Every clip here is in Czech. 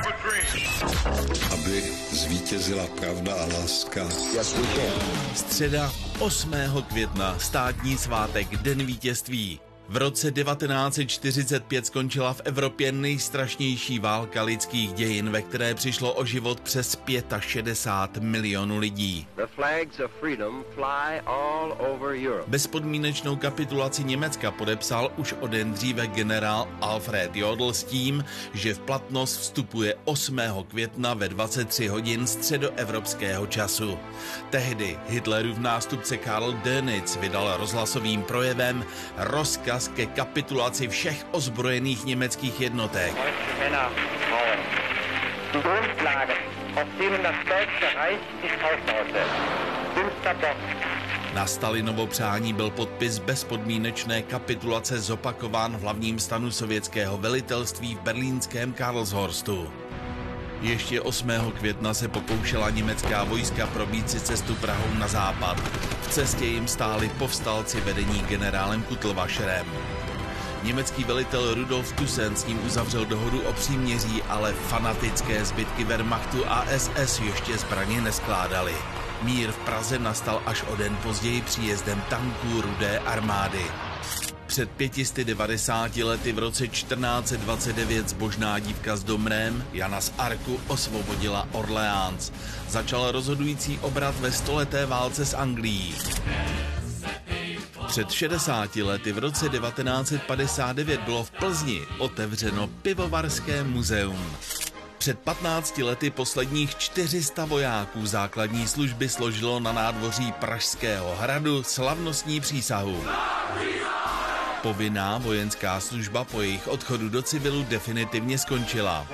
Aby zvítězila pravda a láska. Středa 8. května, státní svátek, Den vítězství. V roce 1945 skončila v Evropě nejstrašnější válka lidských dějin, ve které přišlo o život přes 65 milionů lidí. Bezpodmínečnou kapitulaci Německa podepsal už o den dříve generál Alfred Jodl s tím, že v platnost vstupuje 8. května ve 23 hodin středoevropského času. Tehdy Hitlerův nástupce Karl Dönitz vydal rozhlasovým projevem rozkaz ke kapitulaci všech ozbrojených německých jednotek. Na Stalinovo přání byl podpis bezpodmínečné kapitulace zopakován v hlavním stanu sovětského velitelství v berlínském Karlshorstu. Ještě 8. května se pokoušela německá vojska probít si cestu Prahou na západ. V cestě jim stáli povstalci vedení generálem Kutlvacherem. Německý velitel Rudolf Tussen s ním uzavřel dohodu o příměří, ale fanatické zbytky Wehrmachtu a SS ještě zbraně neskládali. Mír v Praze nastal až o den později příjezdem tanků Rudé armády. Před 590 lety v roce 1429 zbožná dívka z Domrém, Jana z Arku, osvobodila Orléans. Začal rozhodující obrat ve stoleté válce s Anglií. Před 60 lety v roce 1959 bylo v Plzni otevřeno pivovarské muzeum. Před 15 lety posledních 400 vojáků základní služby složilo na nádvoří Pražského hradu slavnostní přísahu. Povinná vojenská služba po jejich odchodu do civilu definitivně skončila.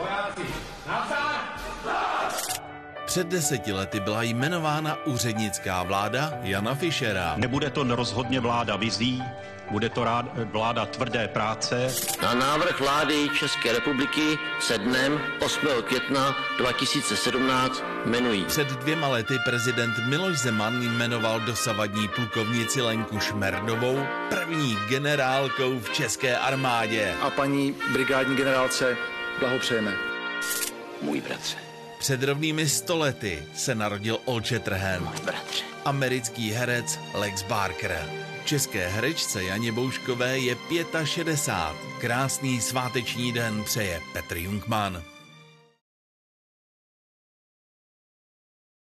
Před 10 lety byla jmenována úřednická vláda Jana Fischera. Nebude to rozhodně vláda vizí, bude to vláda tvrdé práce. Na návrh vlády České republiky se dnem 8. května 2017 jmenují. Před 2 lety prezident Miloš Zeman jmenoval dosavadní plukovnici Lenku Šmerdovou první generálkou v české armádě. A paní brigádní generálce blahopřejeme. Můj bratře. Před rovnými 100 lety se narodil Olče Trhen, americký herec Lex Barker. České herečce Janě Bouškové je 65. Krásný sváteční den přeje Petr Jungmann.